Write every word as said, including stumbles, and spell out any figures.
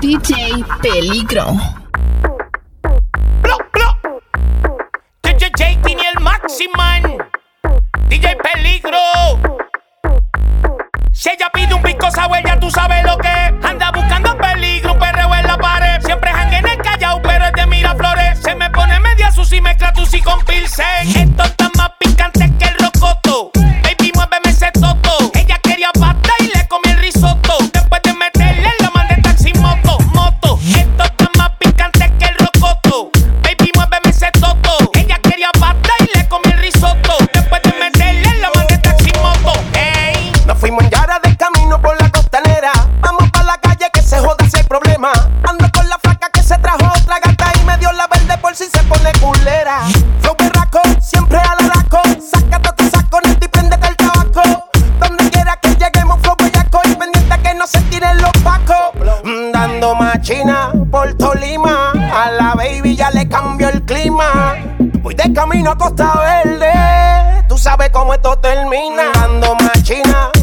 D J Peligro. Blo, blo. D J J tiene el Maximan. D J Peligro. Si ella pide un pisco sour, ya tú sabes lo que es. Anda buscando peligro, un perreo en la pared. Siempre jangue en el Callao, pero es de Miraflores. Se me pone media sushi, mezcla tu sí con pilsen. Esto está más picante que el rocoto. Baby, muéveme ese toto. Ella quería pasta y le comí el risotto. Después de meterle, la mandé taxi moto, moto. Esto está más picante que el rocoto. Baby, muéveme ese toto. Ella quería pasta y le comí el risotto. Después de meterle, la mandé taxi moto. Ey, nos fuimos en Yara de camino por la costanera. Vamos pa' la calle que se joda si hay problema. Ando con la flaca que se trajo otra gata y me dio la verde por si se pone culera. Flow berraco, siempre al araco. Sácate tu saco, neta y préndete el tabaco. Donde quiera que lleguemos, flow bellaco y pendiente que no se tiren los pacos. Mm, Dando machina por Tolima. A la baby ya le cambió el clima. Voy de camino a Costa Verde. Tú sabes cómo esto termina. Dando machina